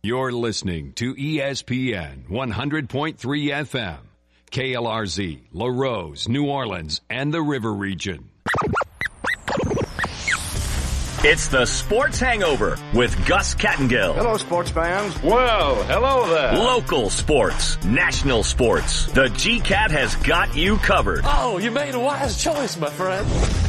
You're listening to ESPN 100.3 FM, KLRZ, LaRose, New Orleans, and the River Region. It's the Sports Hangover with Gus Kattengill. Hello, sports fans. Well, hello there. Local sports, national sports. The GCAT has got you covered. Oh, you made a wise choice, my friend.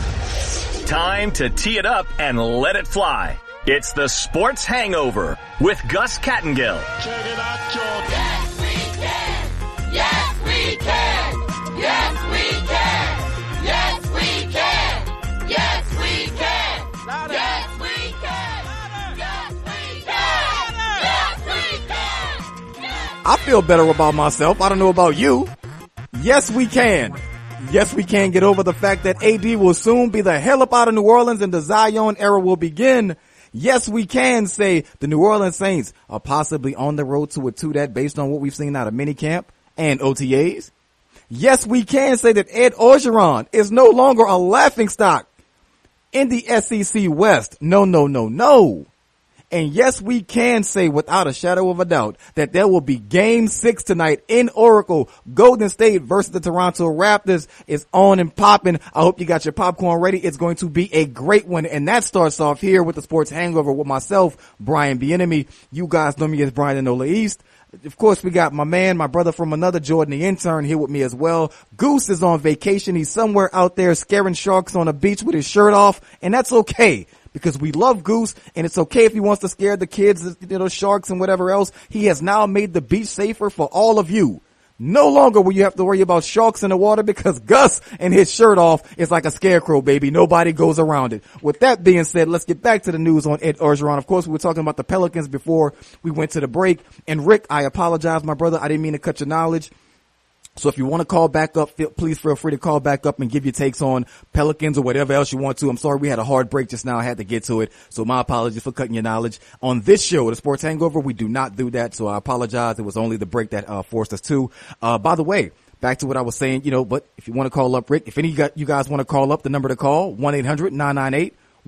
Time to tee it up and let it fly. It's the Sports Hangover with Gus Kattengill. Check it out, George. Yes, we can. Yes, we can. Yes, we can. Yes, we can. Yes, we can. Yes, we can. Yes, we can. Yes, we can. I feel better about myself. I don't know about you. Yes, we can. Yes, we can get over the fact that AD will soon be the hell up out of New Orleans and the Zion era will begin. Yes, we can say the New Orleans Saints are possibly on the road to a 2-that based on what we've seen out of minicamp and OTAs. Yes, we can say that Ed Orgeron is no longer a laughingstock in the SEC West. No. And yes, we can say without a shadow of a doubt that there will be game 6 tonight in Oracle. Golden State versus the Toronto Raptors is on and popping. I hope you got your popcorn ready. It's going to be a great one. And that starts off here with the Sports Hangover with myself, Brian Bieniemy. You guys know me as Brian Enola East. Of course, we got my man, my brother from another, Jordan the intern, here with me as well. Goose is on vacation. He's somewhere out there scaring sharks on a beach with his shirt off, and that's okay. Because we love Goose, and it's okay if he wants to scare the kids, sharks and whatever else. He has now made the beach safer for all of you. No longer will you have to worry about sharks in the water because Gus and his shirt off is like a scarecrow, baby. Nobody goes around it. With that being said, let's get back to the news on Ed Orgeron. Of course, we were talking about the Pelicans before we went to the break. And Rick, I apologize, my brother. I didn't mean to cut your knowledge. So if you want to call back up, please feel free to call back up and give your takes on Pelicans or whatever else you want to. I'm sorry we had a hard break just now. I had to get to it. So my apologies for cutting your knowledge. On this show, the Sports Hangover, we do not do that. So I apologize. It was only the break that forced us to. By the way, back to what I was saying, but if you want to call up Rick, if any of you guys want to call up, the number to call, 1-800-998-1003,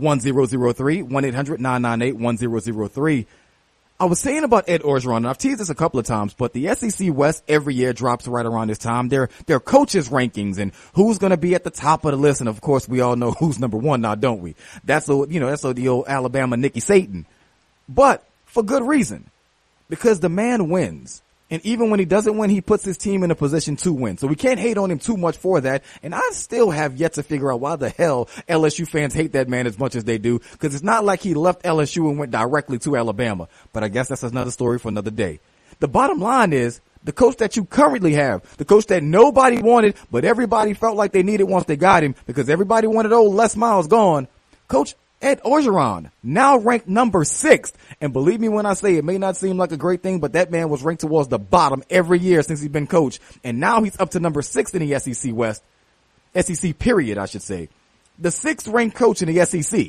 1-800-998-1003. I was saying about Ed Orgeron, and I've teased this a couple of times, but the SEC West every year drops right around this time. Their coaches rankings and who's going to be at the top of the list. And of course, we all know who's number one now, don't we? That's the old Alabama Nicky Satan. But for good reason, because the man wins. And even when he doesn't win, he puts his team in a position to win. So we can't hate on him too much for that. And I still have yet to figure out why the hell LSU fans hate that man as much as they do. Because it's not like he left LSU and went directly to Alabama. But I guess that's another story for another day. The bottom line is the coach that you currently have, the coach that nobody wanted, but everybody felt like they needed once they got him because everybody wanted old Les Miles gone. Coach Ed Orgeron, now ranked number 6. And believe me when I say it may not seem like a great thing, but that man was ranked towards the bottom every year since he's been coach. And now he's up to number 6 in the SEC West. SEC period, I should say. The 6th ranked coach in the SEC.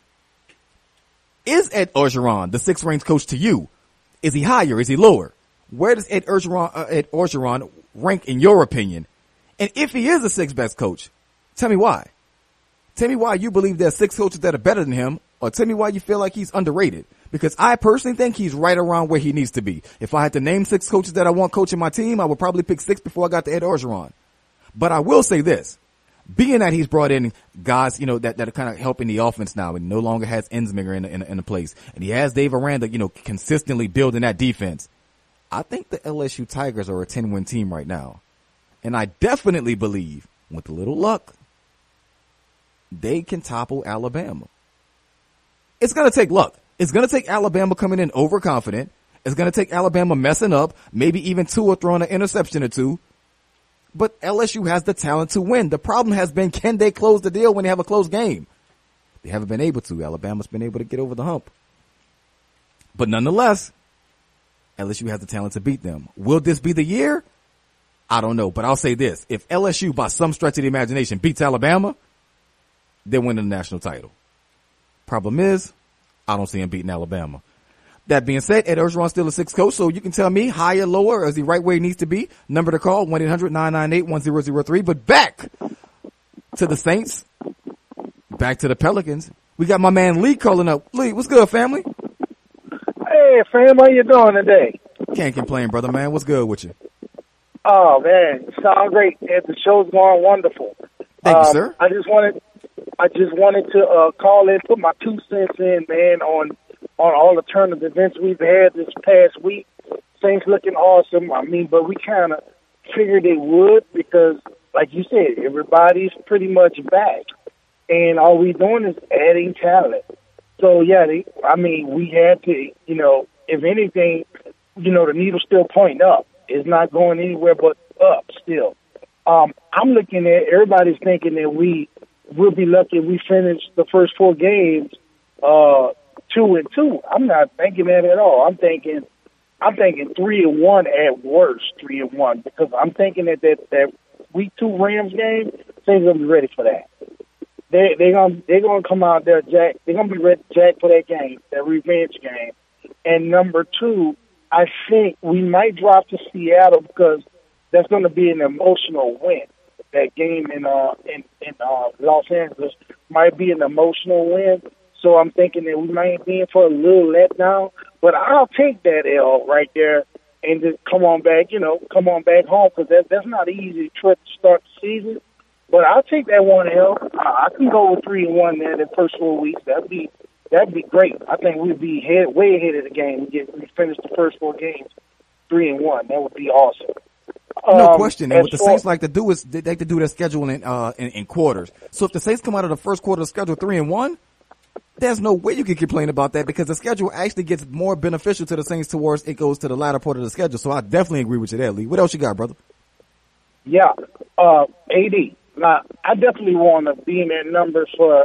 Is Ed Orgeron the 6th ranked coach to you? Is he higher? Is he lower? Where does Ed Orgeron rank in your opinion? And if he is the 6th best coach, tell me why. Tell me why you believe there are 6 coaches that are better than him, or tell me why you feel like he's underrated. Because I personally think he's right around where he needs to be. If I had to name 6 coaches that I want coaching my team, I would probably pick 6 before I got to Ed Orgeron. But I will say this, being that he's brought in guys, that are kind of helping the offense now and no longer has Ensminger in the place. And he has Dave Aranda, consistently building that defense. I think the LSU Tigers are a 10-win team right now. And I definitely believe, with a little luck, they can topple Alabama. It's going to take luck. It's going to take Alabama coming in overconfident. It's going to take Alabama messing up, maybe even Tua throwing an interception or two. But LSU has the talent to win. The problem has been, can they close the deal when they have a close game? They haven't been able to. Alabama's been able to get over the hump. But nonetheless, LSU has the talent to beat them. Will this be the year? I don't know. But I'll say this. If LSU, by some stretch of the imagination, beats Alabama, they're winning the national title. Problem is, I don't see him beating Alabama. That being said, Ed Orgeron's still a 6th coach, so you can tell me higher, lower, or is he right where he needs to be? Number to call, 1-800-998-1003. But back to the Saints, back to the Pelicans. We got my man Lee calling up. Lee, what's good, family? Hey, fam, how you doing today? Can't complain, brother, man. What's good with you? Oh, man, sound great. The show's going wonderful. Thank you, sir. I just wanted to call in, put my 2 cents in, man, on all the tournament events we've had this past week. Things looking awesome. I mean, but we kind of figured it would because, like you said, everybody's pretty much back. And all we doing is adding talent. So, yeah, we had to, if anything, the needle's still pointing up. It's not going anywhere but up still. I'm looking at, everybody's thinking that we'll be lucky if we finish the first 4 games 2-2. I'm not thinking that at all. I'm thinking 3-1 at worst, 3-1, because I'm thinking that week 2 Rams game, things gonna be ready for that. They're gonna come out there, Jack. They're gonna be ready, Jack, for that game, that revenge game. And number 2, I think we might drop to Seattle because that's going to be an emotional win. That game in Los Angeles might be an emotional win. So I'm thinking that we might be in for a little letdown. But I'll take that L right there and just come on back home because that's not an easy trip to start the season. But I'll take that 1 L. I can go with 3-1 there the first 4 weeks. That'd be great. I think we'd be way ahead of the game. We finish the first 4 games 3-1. That would be awesome. No question. And what the Saints like to do is they like to do their schedule in quarters. So if the Saints come out of the first quarter of the schedule 3-1, there's no way you can complain about that because the schedule actually gets more beneficial to the Saints towards it goes to the latter part of the schedule. So I definitely agree with you there, Lee. What else you got, brother? Yeah, AD. Now, I definitely want to be in that number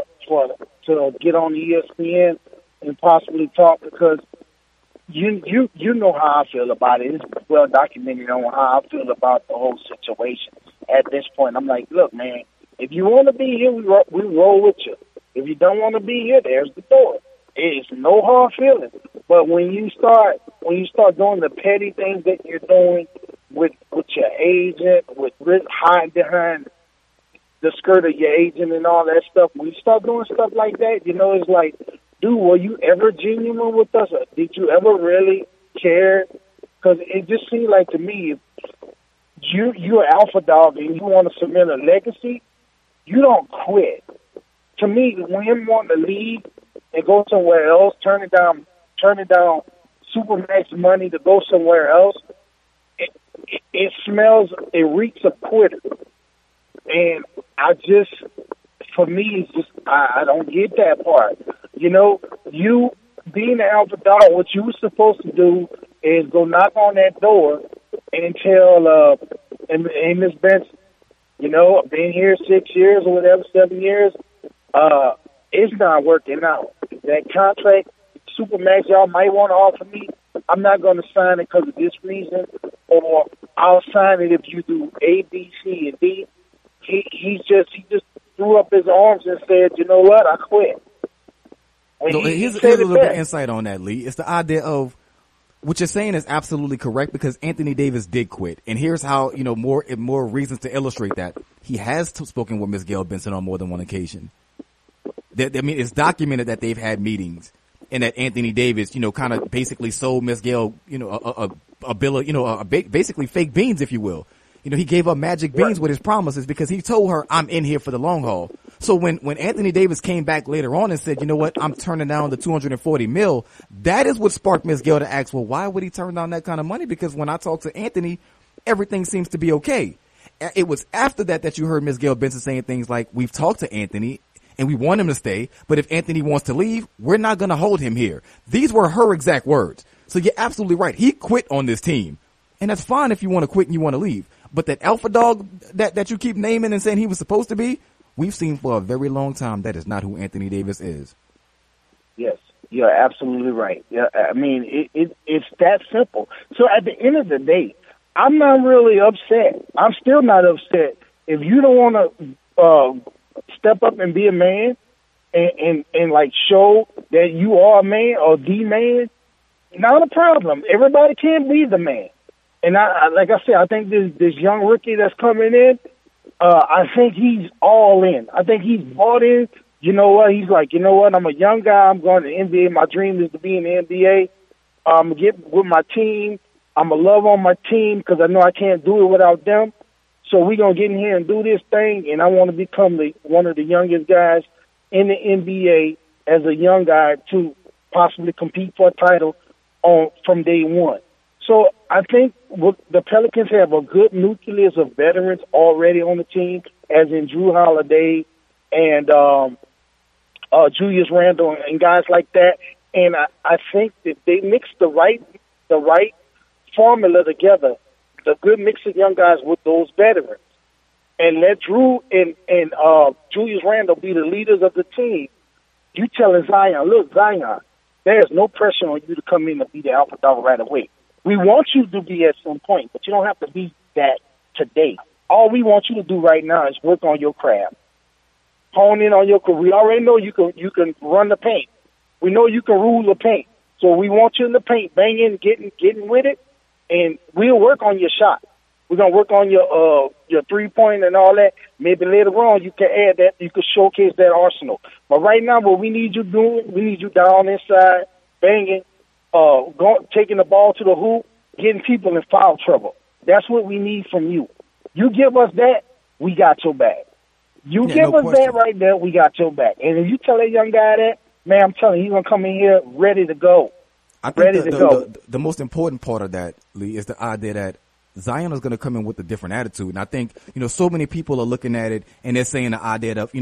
to get on ESPN and possibly talk because you know how I feel about it. It's well documented on how I feel about the whole situation. At this point, I'm like, look, man, if you want to be here, we roll with you. If you don't want to be here, there's the door. It's no hard feelings. But when you start doing the petty things that you're doing with your agent, with hiding behind the skirt of your agent and all that stuff, when you start doing stuff like that, it's like, dude, were you ever genuine with us? Or did you ever really care? Because it just seemed like to me, if you're an alpha dog and you want to cement a legacy, you don't quit. To me, when him wanting to leave and go somewhere else, turning down Supermax money to go somewhere else, it reeks of quitter. And for me, it's just, I don't get that part. You being an alpha dog, what you were supposed to do is go knock on that door and tell, hey, Miss Benson, I've been here 6 years or whatever, 7 years, it's not working out. That contract, Supermax, y'all might want to offer me, I'm not going to sign it because of this reason, or I'll sign it if you do A, B, C, and D. He just threw up his arms and said, you know what, I quit. Here's a little bit of insight on that, Lee. It's the idea of what you're saying is absolutely correct because Anthony Davis did quit. And here's how, more reasons to illustrate that. He has spoken with Ms. Gail Benson on more than one occasion. It's documented that they've had meetings and that Anthony Davis, kind of basically sold Ms. Gail, a bill of, basically fake beans, if you will. He gave up magic beans with his promises because he told her, I'm in here for the long haul. So when Anthony Davis came back later on and said, you know what, I'm turning down the $240 million, that is what sparked Ms. Gail to ask, well, why would he turn down that kind of money? Because when I talked to Anthony, everything seems to be okay. It was after that you heard Ms. Gail Benson saying things like, we've talked to Anthony and we want him to stay, but if Anthony wants to leave, we're not going to hold him here. These were her exact words. So you're absolutely right. He quit on this team. And that's fine if you want to quit and you want to leave. But that alpha dog that you keep naming and saying he was supposed to be, we've seen for a very long time that is not who Anthony Davis is. Yes, you're absolutely right. Yeah, I mean, it's that simple. So at the end of the day, I'm not really upset. I'm still not upset. If you don't want to step up and be a man and like show that you are a man or the man, not a problem. Everybody can't be the man. And like I said, I think this young rookie that's coming in, I think he's all in. I think he's bought in. You know what? He's like, you know what? I'm a young guy. I'm going to the NBA. My dream is to be in the NBA. I'm going to get with my team. I'm going to love on my team because I know I can't do it without them. So we're going to get in here and do this thing, and I want to become one of the youngest guys in the NBA as a young guy to possibly compete for a title from day one. So I think the Pelicans have a good nucleus of veterans already on the team, as in Drew Holiday and Julius Randle and guys like that. And I think that they mixed the right formula together, the good mix of young guys with those veterans. And let Drew and Julius Randle be the leaders of the team. You telling Zion, look, Zion, there's no pressure on you to come in and be the alpha dog right away. We want you to be at some point, but you don't have to be that today. All we want you to do right now is work on your craft. Hone in on your craft. We already know you can run the paint. We know you can rule the paint. So we want you in the paint, banging, getting with it, and we'll work on your shot. We're going to work on your three-point and all that. Maybe later on you can add that. You can showcase that arsenal. But right now what we need you doing, we need you down inside, banging, taking the ball to the hoop, getting people in foul trouble. That's what we need from you. You give us that, we got your back. You give us that right there, we got your back. And if you tell that young guy that, man, I'm telling you, he's going to come in here ready to go. I think the most important part of that, Lee, is the idea that Zion is going to come in with a different attitude. And I think, so many people are looking at it and they're saying the idea of,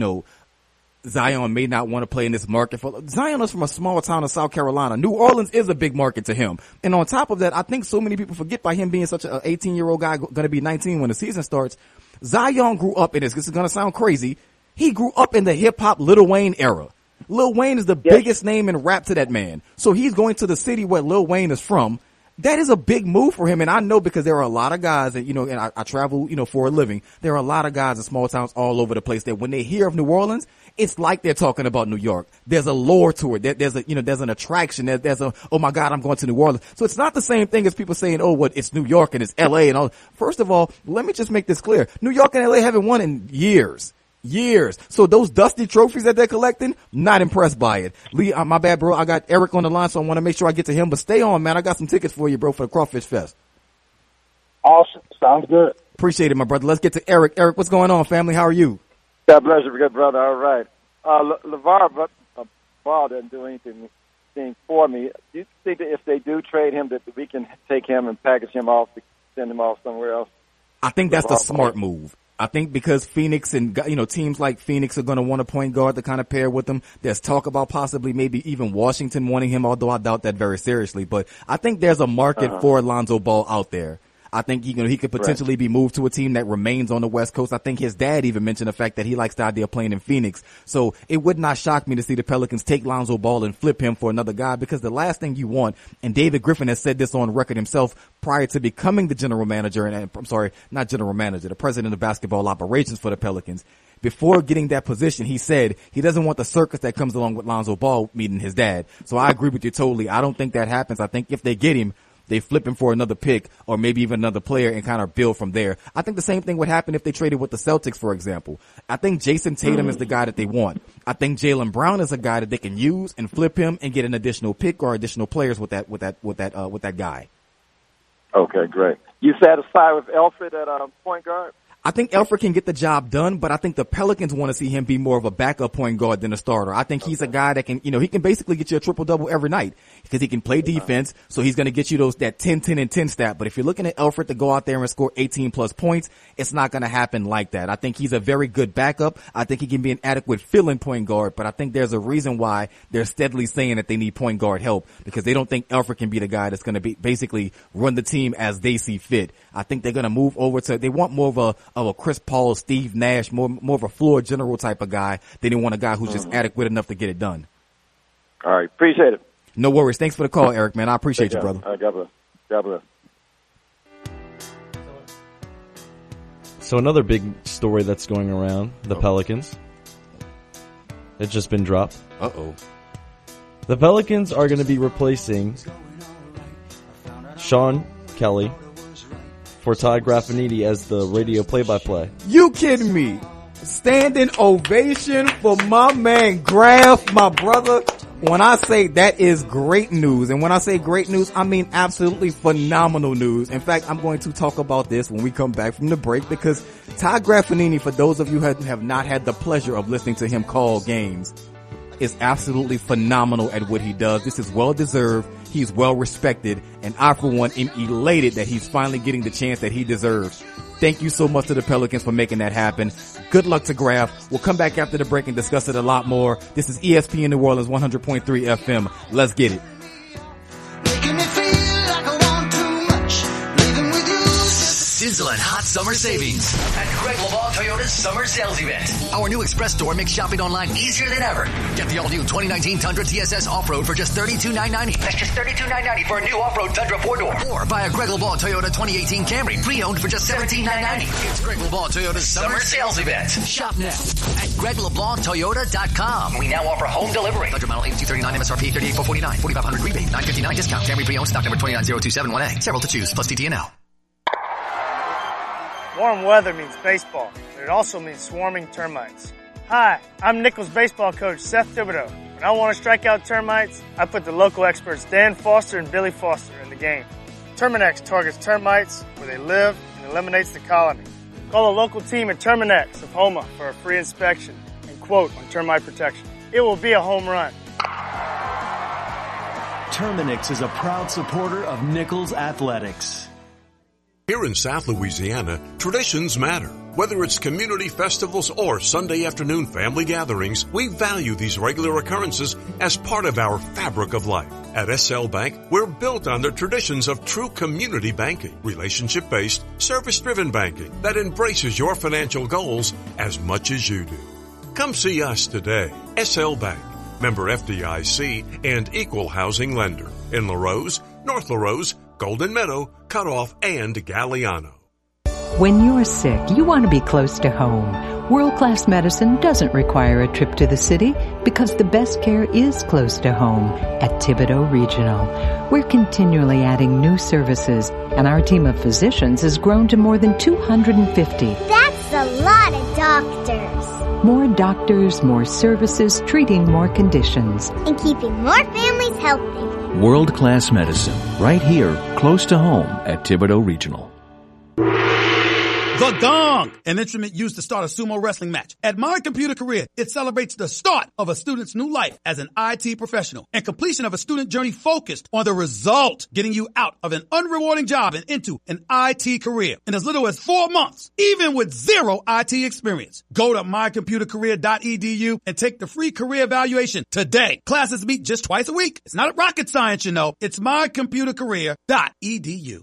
Zion may not want to play in this market. Zion is from a small town of South Carolina. New Orleans is a big market to him. And on top of that, I think so many people forget by him being such an 18-year-old guy going to be 19 when the season starts. Zion grew up in this. This is going to sound crazy. He grew up in the hip-hop Lil Wayne era. Lil Wayne is the biggest name in rap to that man. So he's going to the city where Lil Wayne is from. That is a big move for him. And I know because there are a lot of guys that, and I travel, for a living. There are a lot of guys in small towns all over the place that when they hear of New Orleans, it's like they're talking about New York. There's a lore to it. There's an attraction. There's oh my God, I'm going to New Orleans. So it's not the same thing as people saying, oh, it's New York and it's LA and all. First of all, let me just make this clear. New York and LA haven't won in years. So those dusty trophies that they're collecting, not impressed by it. Lee, my bad, bro. I got Eric on the line, so I want to make sure I get to him. But stay on, man. I got some tickets for you, bro, for the Crawfish Fest. Awesome. Sounds good. Appreciate it, my brother. Let's get to Eric. Eric, what's going on, family? How are you? God bless you, good brother. All right. LeVar Ball doesn't do anything for me. Do you think that if they do trade him, that we can take him and package him off, send him off somewhere else? I think that's the smart move. I think because Phoenix and, teams like Phoenix are going to want a point guard to kind of pair with him. There's talk about possibly maybe even Washington wanting him, although I doubt that very seriously. But I think there's a market for Lonzo Ball out there. I think he could potentially be moved to a team that remains on the West Coast. I think his dad even mentioned the fact that he likes the idea of playing in Phoenix. So it would not shock me to see the Pelicans take Lonzo Ball and flip him for another guy, because the last thing you want, and David Griffin has said this on record himself prior to becoming the general manager, and I'm sorry, not general manager, the president of basketball operations for the Pelicans. Before getting that position, he said he doesn't want the circus that comes along with Lonzo Ball meeting his dad. So I agree with you totally. I don't think that happens. I think if they get him, they flip him for another pick or maybe even another player and kind of build from there. I think the same thing would happen if they traded with the Celtics, for example. I think Jason Tatum is the guy that they want. I think Jaylen Brown is a guy that they can use and flip him and get an additional pick or additional players with that guy. Okay, great. You satisfied with Elfrid at point guard? I think Elfrid can get the job done, but I think the Pelicans want to see him be more of a backup point guard than a starter. I think he's a guy that can, he can basically get you a triple-double every night because he can play defense, so he's going to get you that 10, 10, and 10 stat. But if you're looking at Elfrid to go out there and score 18-plus points, it's not going to happen like that. I think he's a very good backup. I think he can be an adequate fill-in point guard, but I think there's a reason why they're steadily saying that they need point guard help, because they don't think Elfrid can be the guy that's going to be basically run the team as they see fit. I think they're going to move over to, they want more of a Chris Paul, Steve Nash, more of a floor general type of guy. They didn't want a guy who's just adequate enough to get it done. All right. Appreciate it. No worries. Thanks for the call, Eric, man. I appreciate you, brother. God bless. God bless. So another big story that's going around, the Pelicans. It's just been dropped. Uh-oh. The Pelicans are going to be replacing Sean Kelly for Ty Graffiniti as the radio play-by-play. You kidding me? Standing ovation for my man Graf, my brother. When I say that is great news, and when I say great news, I mean absolutely phenomenal news. In fact, I'm going to talk about this when we come back from the break, because Todd Graffagnini, for those of you who have not had the pleasure of listening to him call games, is absolutely phenomenal at what he does. This is well deserved. He's well respected, and I, for one, am elated that he's finally getting the chance that he deserves. Thank you so much to the Pelicans for making that happen. Good luck to Graf. We'll come back after the break and discuss it a lot more. This is ESPN New Orleans 100.3 FM. Let's get it. Sizzling hot summer savings at Greg LeBlanc Toyota's summer sales event. Our new express store makes shopping online easier than ever. Get the all-new 2019 Tundra TSS Off-Road for just $32,990. That's just $32,990 for a new Off-Road Tundra 4-door. Or buy a Greg LeBlanc Toyota 2018 Camry pre-owned for just $17,990. It's Greg LeBlanc Toyota's summer sales event. Shop now at GregLeBlancToyota.com. We now offer home delivery. Tundra model 8239 MSRP $38,449. $4,500 rebate. $959 discount. Camry pre-owned stock number 2902718. Several to choose plus TTNL. Warm weather means baseball, but it also means swarming termites. Hi, I'm Nichols baseball coach Seth Thibodeau. When I want to strike out termites, I put the local experts Dan Foster and Billy Foster in the game. Terminex targets termites where they live and eliminates the colony. Call a local team at Terminex of Homa for a free inspection and quote on termite protection. It will be a home run. Terminix is a proud supporter of Nichols Athletics. Here in South Louisiana, traditions matter. Whether it's community festivals or Sunday afternoon family gatherings, we value these regular occurrences as part of our fabric of life. At SL Bank, we're built on the traditions of true community banking, relationship-based, service-driven banking that embraces your financial goals as much as you do. Come see us today. SL Bank, member FDIC and equal housing lender in LaRose, North LaRose, Golden Meadow, Cutoff, and Galliano. When you're sick, you want to be close to home. World-class medicine doesn't require a trip to the city because the best care is close to home at Thibodaux Regional. We're continually adding new services, and our team of physicians has grown to more than 250. That's a lot of doctors. More doctors, more services, treating more conditions. And keeping more families healthy. World-class medicine, right here, close to home at Thibodaux Regional. The gong, an instrument used to start a sumo wrestling match. At My Computer Career, it celebrates the start of a student's new life as an IT professional and completion of a student journey focused on the result, getting you out of an unrewarding job and into an IT career in as little as 4 months, even with zero IT experience. Go to mycomputercareer.edu and take the free career evaluation today. Classes meet just twice a week. It's not rocket science, you know. It's mycomputercareer.edu.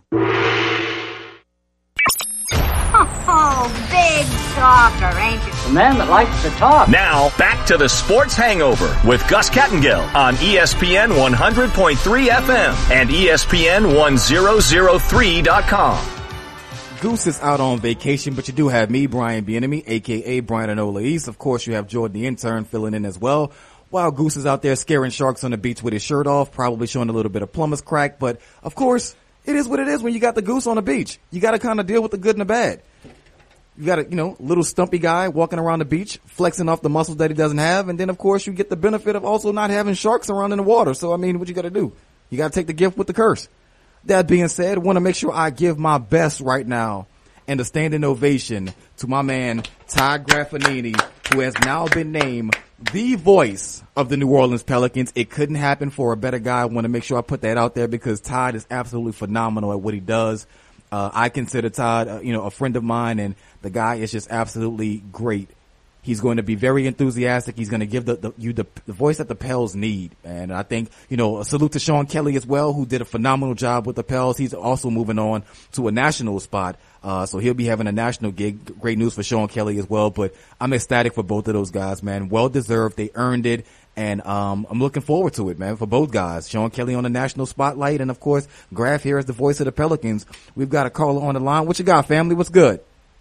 Oh, big talker, ain't you? The man that likes to talk. Now, back to the Sports Hangover with Gus Kattengill on ESPN 100.3 FM and ESPN 1003.com. Goose is out on vacation, but you do have me, Brian Bieniemy, a.k.a. Brian Enola East. Of course, you have Jordan the intern filling in as well. While Goose is out there scaring sharks on the beach with his shirt off, probably showing a little bit of plumber's crack, but of course, it is what it is when you got the goose on the beach. You got to kind of deal with the good and the bad. You got a, little stumpy guy walking around the beach, flexing off the muscles that he doesn't have. And then, of course, you get the benefit of also not having sharks around in the water. So, what you got to do? You got to take the gift with the curse. That being said, I want to make sure I give my best right now and a standing ovation to my man, Todd Graffagnini, who has now been named the voice of the New Orleans Pelicans. It couldn't happen for a better guy. I want to make sure I put that out there because Todd is absolutely phenomenal at what he does. I consider Todd, a friend of mine, and the guy is just absolutely great. He's going to be very enthusiastic. He's going to give the voice that the Pels need. And I think, a salute to Sean Kelly as well, who did a phenomenal job with the Pels. He's also moving on to a national spot. So he'll be having a national gig. Great news for Sean Kelly as well. But I'm ecstatic for both of those guys, man. Well deserved. They earned it. And I'm looking forward to it, man, for both guys. Sean Kelly on the national spotlight. And, of course, Graf here as the voice of the Pelicans. We've got a caller on the line. What you got, family? What's good?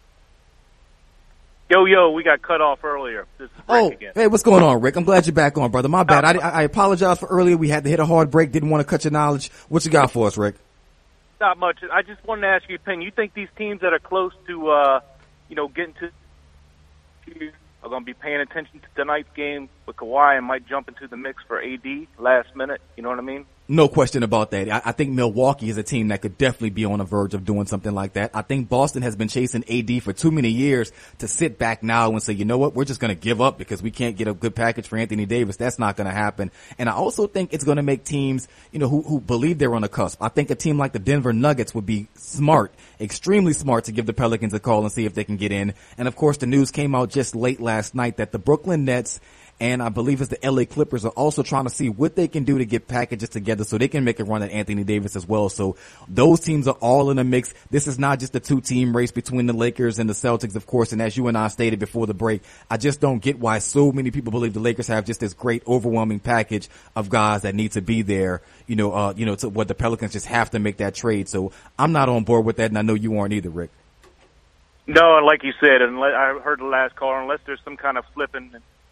Yo, we got cut off earlier. This is Rick again. Hey, what's going on, Rick? I'm glad you're back on, brother. My bad. I apologize for earlier. We had to hit a hard break. Didn't want to cut your knowledge. What you got for us, Rick? Not much. I just wanted to ask you, Penn, you think these teams that are close to, getting to are going to be paying attention to tonight's game with Kawhi and might jump into the mix for AD last minute. You know what I mean? No question about that. I think Milwaukee is a team that could definitely be on the verge of doing something like that. I think Boston has been chasing AD for too many years to sit back now and say, you know what, we're just going to give up because we can't get a good package for Anthony Davis. That's not going to happen. And I also think it's going to make teams, who believe they're on the cusp. I think a team like the Denver Nuggets would be smart, extremely smart, to give the Pelicans a call and see if they can get in. And of course, the news came out just late last night that the Brooklyn Nets and I believe it's the LA Clippers are also trying to see what they can do to get packages together so they can make a run at Anthony Davis as well. So those teams are all in the mix. This is not just a 2-team race between the Lakers and the Celtics, of course. And as you and I stated before the break, I just don't get why so many people believe the Lakers have just this great overwhelming package of guys that need to be there, to what the Pelicans just have to make that trade. So I'm not on board with that, and I know you aren't either, Rick. No, and like you said, I heard the last caller, unless there's some kind of flipping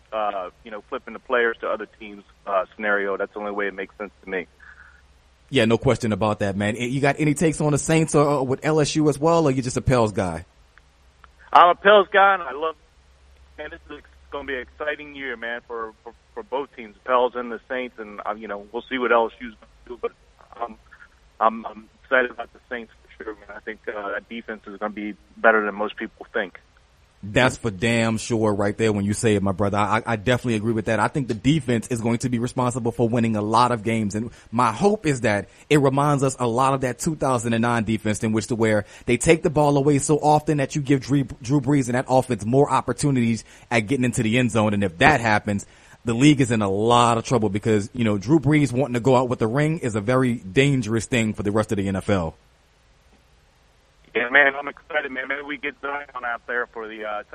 the players to other teams scenario, that's the only way it makes sense to me. Yeah, no question about that, man. You got any takes on the Saints or with LSU as well, or you just a Pels guy? I'm a Pels guy, and I love. Man, this is going to be an exciting year, man, for both teams, the Pels and the Saints, and we'll see what LSU's going to do. But I'm excited about the Saints for sure, man. I think that defense is going to be better than most people think. That's for damn sure right there when you say it, my brother. I definitely agree with that. I think the defense is going to be responsible for winning a lot of games. And my hope is that it reminds us a lot of that 2009 defense in which to where they take the ball away so often that you give Drew Brees and that offense more opportunities at getting into the end zone. And if that happens, the league is in a lot of trouble because, Drew Brees wanting to go out with the ring is a very dangerous thing for the rest of the NFL. Yeah, man, I'm excited, man. Maybe we get Zion out there for the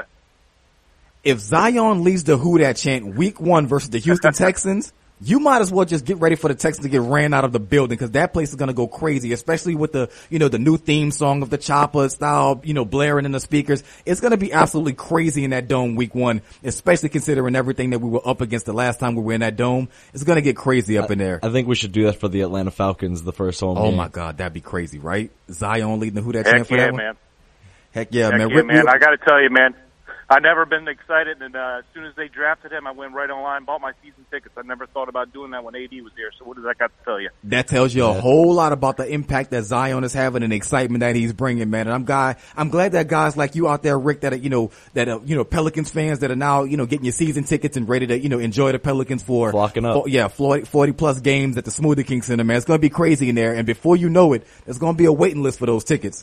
If Zion leads the Who Dat chant week 1 versus the Houston Texans, you might as well just get ready for the Texans to get ran out of the building because that place is going to go crazy, especially with the, the new theme song of the Chopper style, blaring in the speakers. It's going to be absolutely crazy in that dome week 1, especially considering everything that we were up against the last time we were in that dome. It's going to get crazy up in there. I think we should do that for the Atlanta Falcons, the first home game. Oh my God, that'd be crazy, right? Zion leading the Who Dat chant for that one? Man. Heck yeah, man. Yeah, man. I got to tell you, man. I've never been excited, and as soon as they drafted him, I went right online, bought my season tickets. I never thought about doing that when AD was here. So what does that got to tell you? That tells you a whole lot about the impact that Zion is having and the excitement that he's bringing, man. And I'm glad that guys like you out there, Rick, that are, Pelicans fans that are now, getting your season tickets and ready to, enjoy the Pelicans for flocking up. 40 plus games at the Smoothie King Center, man. It's going to be crazy in there. And before you know it, there's going to be a waiting list for those tickets.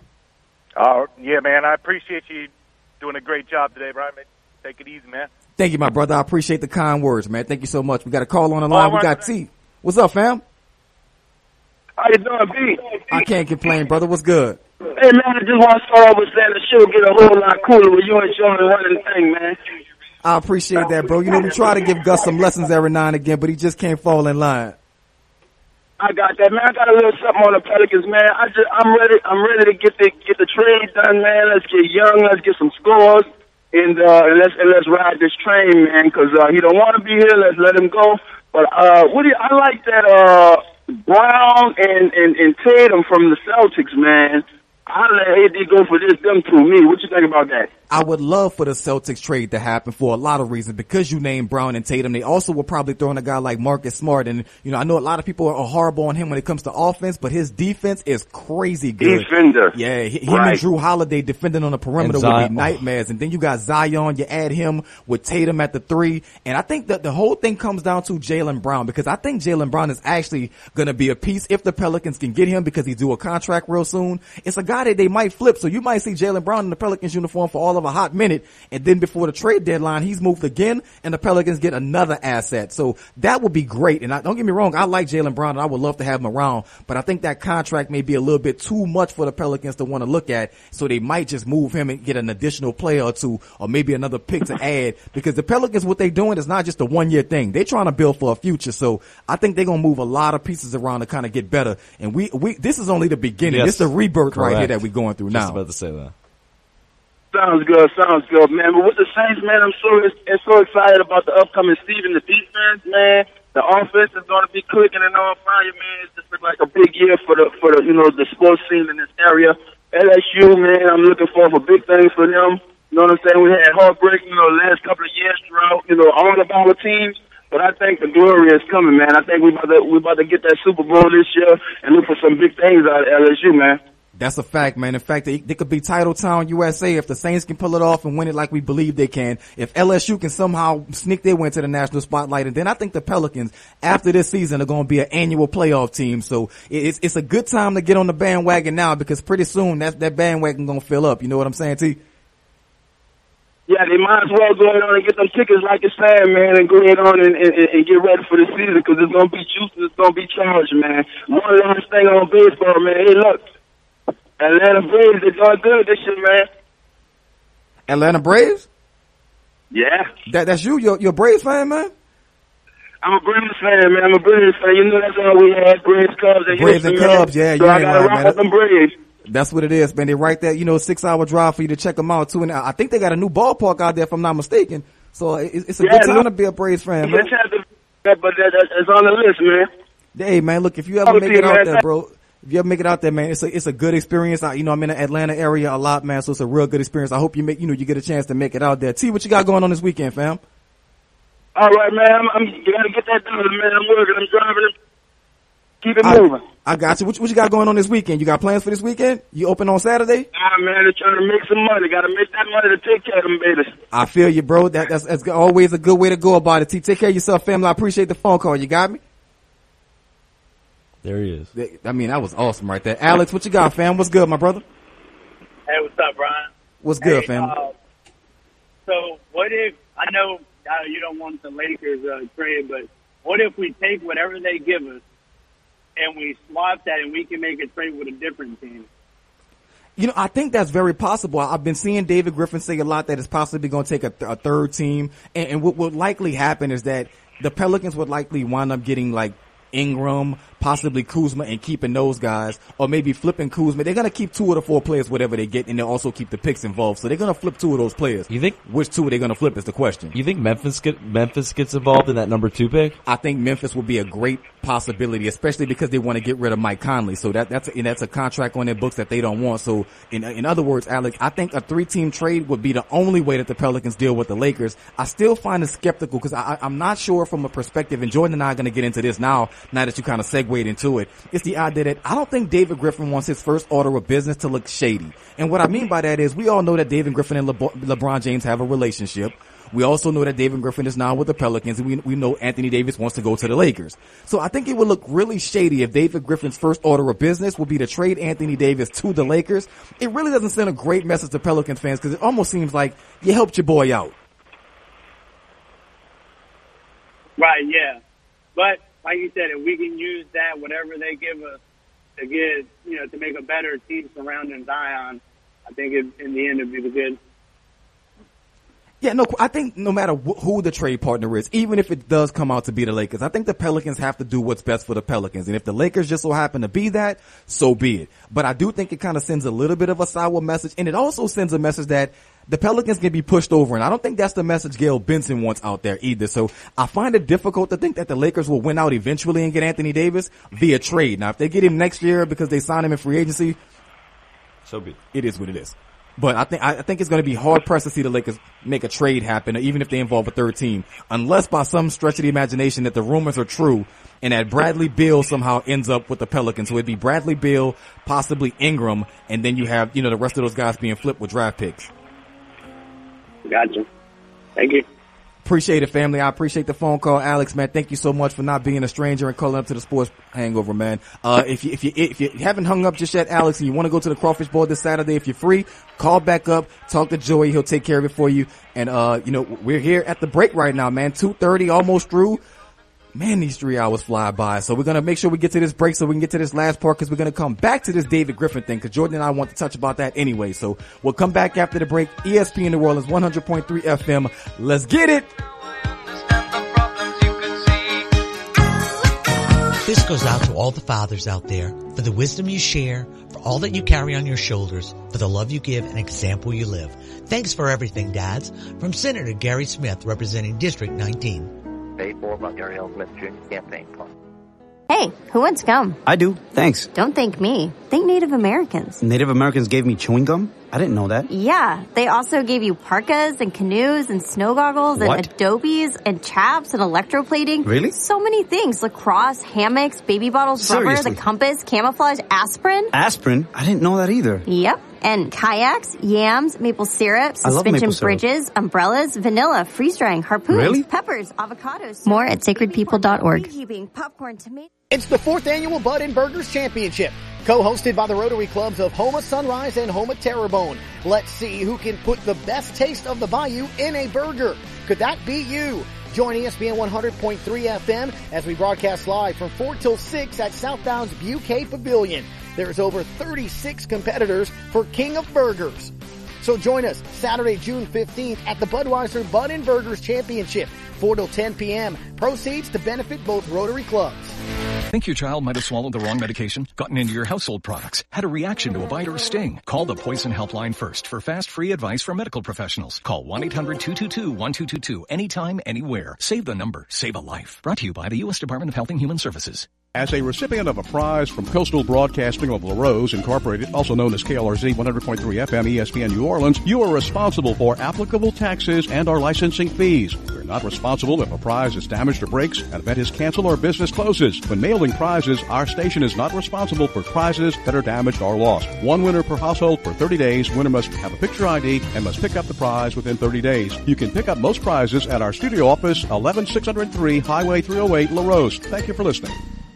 Yeah, man. I appreciate you doing a great job today, Brian. Take it easy, man. Thank you, my brother. I appreciate the kind words, man. Thank you so much. We got a call on the line. We got T. What's up, fam? How you doing, B? I can't complain, brother. What's good? Hey, man, I just want to start off with saying the show get a whole lot cooler when you enjoying running the thing, man. I appreciate that, bro. We try to give Gus some lessons every now and again, but he just can't fall in line. I got that, man. I got a little something on the Pelicans, man. I'm ready to get the trade done, man. Let's get young. Let's get some scores, and let's ride this train, man. Because he don't want to be here. Let's let him go. But I like that Brown and Tatum from the Celtics, man. I'll let AD go for them to me. What you think about that? I would love for the Celtics trade to happen for a lot of reasons. Because you named Brown and Tatum, they also were probably throwing a guy like Marcus Smart. And, I know a lot of people are horrible on him when it comes to offense, but his defense is crazy good. Defender. Yeah, him and Drew Holiday defending on the perimeter would be nightmares. And then you got Zion, you add him with Tatum at the 3. And I think that the whole thing comes down to Jaylen Brown, because I think Jaylen Brown is actually going to be a piece if the Pelicans can get him, because he's due a contract real soon. It's a guy that they might flip. So you might see Jaylen Brown in the Pelicans uniform for all of a hot minute, and then before the trade deadline he's moved again and the Pelicans get another asset. So that would be great. And don't get me wrong, I like Jaylen Brown and I would love to have him around, but I think that contract may be a little bit too much for the Pelicans to want to look at, so they might just move him and get an additional player or two, or maybe another pick to add, because the Pelicans, what they're doing is not just a 1-year thing. They're trying to build for a future. So I think they're going to move a lot of pieces around to kind of get better. And we this is only the beginning. Yes, this is the rebirth correct. right here that we're going through now. Just about to say that. Sounds good, man. But with the Saints, man, I'm so excited about the upcoming season. The defense, man, the offense is going to be clicking and on fire, man. It's just like a big year for the the sports scene in this area. LSU, man, I'm looking forward for big things for them. You know what I'm saying? We had heartbreak, you know, the last couple of years throughout, you know, all of our teams. But I think the glory is coming, man. I think we about to get that Super Bowl this year and look for some big things out of LSU, man. That's a fact, man. In fact, they could be Title Town USA if the Saints can pull it off and win it like we believe they can. If LSU can somehow sneak their way into the national spotlight, and then I think the Pelicans, after this season, are going to be an annual playoff team. So it's a good time to get on the bandwagon now, because pretty soon that bandwagon going to fill up. You know what I'm saying, T? Yeah, they might as well go on and get them tickets like you're saying, man, and go ahead on and get ready for the season, because it's going to be juicy, it's going to be charged, man. One last thing on baseball, man. Hey, look, Atlanta Braves, they're doing good this year, man. Atlanta Braves? Yeah. That's you? You're a Braves fan, man? I'm a Braves fan, man. I'm a Braves fan. You know that's all we had, Braves, Cubs, and Braves and Cubs, yeah. So I got to rock with them Braves. That's what it is, man. They right there, 6-hour drive for you to check them out, too. And I think they got a new ballpark out there, if I'm not mistaken. So it's a good time to be a Braves fan, man. But that's on the list, man. Hey, man, look, if you ever make it out there, bro, if you ever make it out there, man, it's a good experience. I'm in the Atlanta area a lot, man, so it's a real good experience. I hope you you get a chance to make it out there. T, what you got going on this weekend, fam? All right, man. You got to get that done, man. I'm working. I'm driving. Keep it moving. I got you. What you got going on this weekend? You got plans for this weekend? You open on Saturday? Man, they're trying to make some money. Got to make that money to take care of them babies. I feel you, bro. That's always a good way to go about it. T, take care of yourself, family. I appreciate the phone call. You got me? There he is. I mean, that was awesome right there. Alex, what you got, fam? What's good, my brother? Hey, what's up, Brian? What's good, fam? So what if, I know you don't want the Lakers trade, but what if we take whatever they give us and we swap that and we can make a trade with a different team? I think that's very possible. I've been seeing David Griffin say a lot that it's possibly going to take a third team. And what would likely happen is that the Pelicans would likely wind up getting like Ingram, possibly Kuzma, and keeping those guys, or maybe flipping Kuzma. They're going to keep 2 of the 4 players, whatever they get, and they'll also keep the picks involved. So they're going to flip 2 of those players. You think which 2 are they going to flip is the question. You think Memphis gets involved in that number 2 pick? I think Memphis will be a great possibility, especially because they want to get rid of Mike Conley. So that's a contract on their books that they don't want. So in other words, Alex, I think a 3-team trade would be the only way that the Pelicans deal with the Lakers. I still find it skeptical because I'm not sure from a perspective, and Jordan and I are going to get into this now that you kind of segued into it. It's the idea that I don't think David Griffin wants his first order of business to look shady. And what I mean by that is we all know that David Griffin and LeBron James have a relationship. We also know that David Griffin is now with the Pelicans, and we know Anthony Davis wants to go to the Lakers. So I think it would look really shady if David Griffin's first order of business would be to trade Anthony Davis to the Lakers. It really doesn't send a great message to Pelicans fans because it almost seems like you helped your boy out. Right, yeah. But like you said, if we can use that, whatever they give us, to get, to make a better team surrounding Zion, I think in the end it'd be good. Yeah, no, I think no matter who the trade partner is, even if it does come out to be the Lakers, I think the Pelicans have to do what's best for the Pelicans. And if the Lakers just so happen to be that, so be it. But I do think it kind of sends a little bit of a sour message. And it also sends a message that the Pelicans can be pushed over. And I don't think that's the message Gail Benson wants out there either. So I find it difficult to think that the Lakers will win out eventually and get Anthony Davis via trade. Now, if they get him next year because they sign him in free agency, so be it. It is what it is. But I think it's going to be hard pressed to see the Lakers make a trade happen, even if they involve a third team, unless by some stretch of the imagination that the rumors are true and that Bradley Beal somehow ends up with the Pelicans. So it'd be Bradley Beal, possibly Ingram, and then you have, the rest of those guys being flipped with draft picks. Gotcha. Thank you. Appreciate it, family. I appreciate the phone call, Alex, man. Thank you so much for not being a stranger and calling up to the Sports Hangover, man. If you haven't hung up just yet, Alex, and you want to go to the Crawfish Bowl this Saturday, if you're free, call back up, talk to Joey. He'll take care of it for you. And, we're here at the break right now, man. 2:30, almost through. Man, these 3 hours fly by. So we're going to make sure we get to this break so we can get to this last part because we're going to come back to this David Griffin thing because Jordan and I want to touch about that anyway. So we'll come back after the break. ESPN New Orleans, 100.3 FM. Let's get it. This goes out to all the fathers out there for the wisdom you share, for all that you carry on your shoulders, for the love you give and example you live. Thanks for everything, dads. From Senator Gary Smith, representing District 19. Paid for by Gary L. Smith Jr. Campaign Fund. Hey, who wants gum? I do, thanks. Don't thank me. Thank Native Americans. Native Americans gave me chewing gum? I didn't know that. Yeah, they also gave you parkas and canoes and snow goggles and adobes and chaps and electroplating. Really? So many things. Lacrosse, hammocks, baby bottles, Seriously? rubber, the compass, camouflage, aspirin. Aspirin? I didn't know that either. Yep. And kayaks, yams, maple syrup, suspension bridges, umbrellas, vanilla, freeze-drying, harpoons, peppers, avocados. More at sacredpeople.org. Popcorn, tomato. It's the 4th annual Bud and Burgers Championship, co-hosted by the Rotary Clubs of Homa Sunrise and Homa Terrebonne. Let's see who can put the best taste of the Bayou in a burger. Could that be you? Join ESPN 100.3 FM as we broadcast live from 4 till 6 at Southbound's Butte Pavilion. There's over 36 competitors for King of Burgers. So join us Saturday, June 15th at the Budweiser Bud and Burgers Championship, 4 till 10 p.m. Proceeds to benefit both Rotary Clubs. Think your child might have swallowed the wrong medication, gotten into your household products, had a reaction to a bite or a sting? Call the Poison Helpline first for fast, free advice from medical professionals. Call 1-800-222-1222 anytime, anywhere. Save the number. Save a life. Brought to you by the U.S. Department of Health and Human Services. As a recipient of a prize from Coastal Broadcasting of LaRose Incorporated, also known as KLRZ 100.3 FM ESPN New Orleans, you are responsible for applicable taxes and our licensing fees. We're not responsible if a prize is damaged or breaks, an event is canceled, or business closes. When mailing prizes, our station is not responsible for prizes that are damaged or lost. One winner per household for 30 days. Winner must have a picture ID and must pick up the prize within 30 days. You can pick up most prizes at our studio office, 11603 Highway 308, LaRose. Thank you for listening.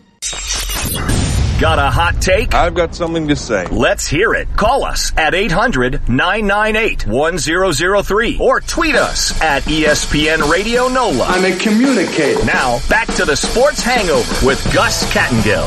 Got a hot take? I've got something to say. Let's hear it. Call us at 800-998-1003 or tweet us at ESPN Radio NOLA. I'm a communicator. Now, back to the Sports Hangover with Gus Kattengill.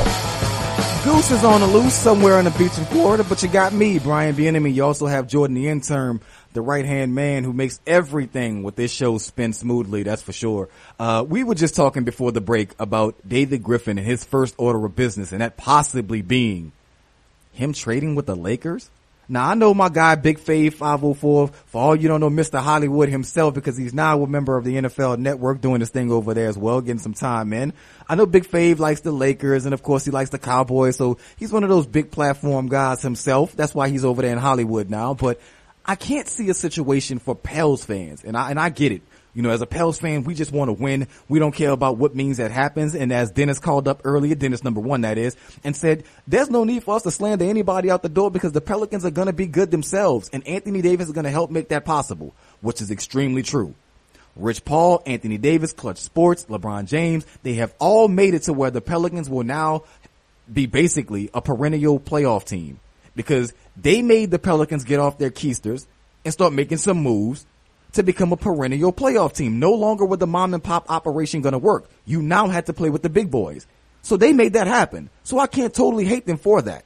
Goose is on the loose somewhere on the beach in Florida, but you got me, Brian Bieniemy. You also have Jordan the intern, the right-hand man who makes everything with this show spin smoothly, that's for sure. We were just talking before the break about David Griffin and his first order of business, and that possibly being him trading with the Lakers. Now, I know my guy, Big Fave 504, for all you don't know, Mr. Hollywood himself, because he's now a member of the NFL Network doing his thing over there as well, getting some time in. I know Big Fave likes the Lakers, and of course he likes the Cowboys, so he's one of those big platform guys himself. That's why he's over there in Hollywood now, but I can't see a situation for Pels fans, and I get it. You know, as a Pels fan, we just want to win. We don't care about what means that happens. And as Dennis called up earlier, Dennis number 1 that is, and said, there's no need for us to slander anybody out the door because the Pelicans are going to be good themselves. And Anthony Davis is going to help make that possible, which is extremely true. Rich Paul, Anthony Davis, Clutch Sports, LeBron James, they have all made it to where the Pelicans will now be basically a perennial playoff team because they made the Pelicans get off their keisters and start making some moves to become a perennial playoff team. No longer with the mom and pop operation going to work. You now had to play with the big boys. So they made that happen. So I can't totally hate them for that.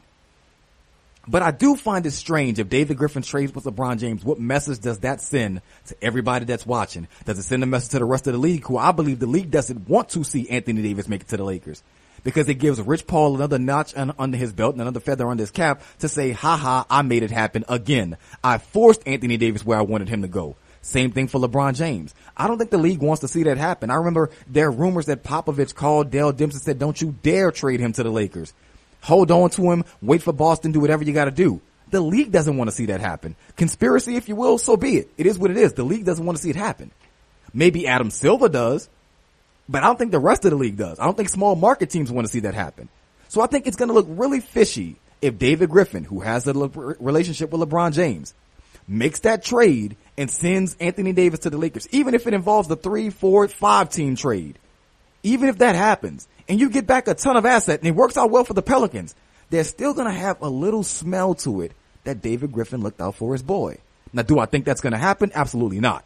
But I do find it strange if David Griffin trades with LeBron James, what message does that send to everybody that's watching? Does it send a message to the rest of the league, who I believe the league doesn't want to see Anthony Davis make it to the Lakers? Because it gives Rich Paul another notch under his belt and another feather under his cap to say, haha, I made it happen again. I forced Anthony Davis where I wanted him to go. Same thing for LeBron James. I don't think the league wants to see that happen. I remember there are rumors that Popovich called Dale Dempsey and said, don't you dare trade him to the Lakers. Hold on to him, wait for Boston, do whatever you got to do. The league doesn't want to see that happen. Conspiracy, if you will, so be it. It is what it is. The league doesn't want to see it happen. Maybe Adam Silver does, but I don't think the rest of the league does. I don't think small market teams want to see that happen. So I think it's going to look really fishy if David Griffin, who has a relationship with LeBron James, makes that trade and sends Anthony Davis to the Lakers, even if it involves the 3, 4, 5 team trade. Even if that happens and you get back a ton of asset and it works out well for the Pelicans, they're still going to have a little smell to it that David Griffin looked out for his boy. Now, do I think that's going to happen? Absolutely not.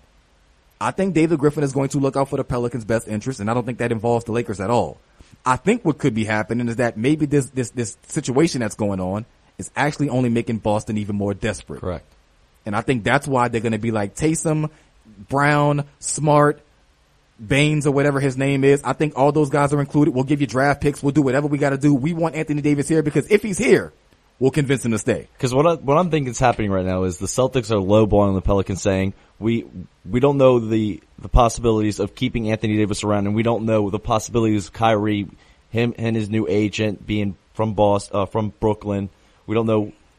I think David Griffin is going to look out for the Pelicans' best interest, and I don't think that involves the Lakers at all. I think what could be happening is that maybe this situation that's going on is actually only making Boston even more desperate. Correct. And I think that's why they're going to be like Taysom, Brown, Smart, Baines, or whatever his name is. I think all those guys are included. We'll give you draft picks. We'll do whatever we got to do. We want Anthony Davis here because if he's here, we'll convince him to stay. Because what I'm thinking is happening right now is the Celtics are lowballing the Pelicans, saying we don't know the possibilities of keeping Anthony Davis around, and we don't know the possibilities of Kyrie, him and his new agent being from Brooklyn. We don't know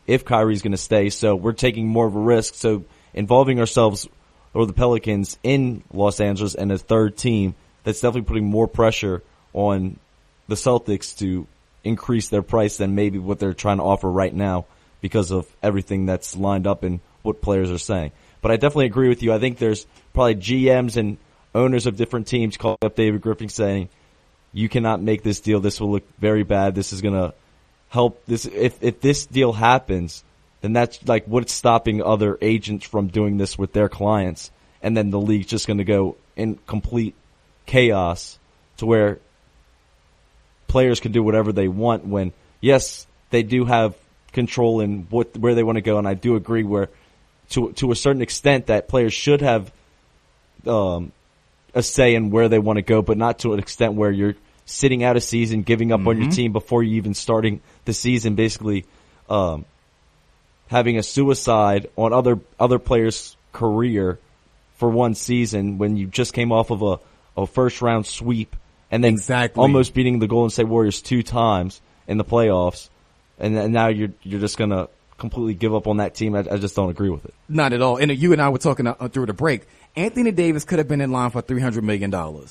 if Kyrie's going to stay. So we're taking more of a risk. So involving ourselves or the Pelicans in Los Angeles and a third team, that's definitely putting more pressure on the Celtics to increase their price than maybe what they're trying to offer right now because of everything that's lined up and what players are saying. But I definitely agree with you. I think there's probably GMs and owners of different teams calling up David Griffin saying, you cannot make this deal. This will look very bad. This is going to help this. If this deal happens, then that's like what's stopping other agents from doing this with their clients. And then the league's just going to go in complete chaos to where players can do whatever they want when, yes, they do have control in where they want to go. And I do agree where to a certain extent that players should have a say in where they want to go, but not to an extent where you're sitting out a season, giving up on your team before you even starting the season, basically having a suicide on other players' career for one season when you just came off of a first-round sweep and then almost beating the Golden State Warriors 2 times in the playoffs, and now you're just going to completely give up on that team. I just don't agree with it. Not at all. And you and I were talking through the break. Anthony Davis could have been in line for $300 million.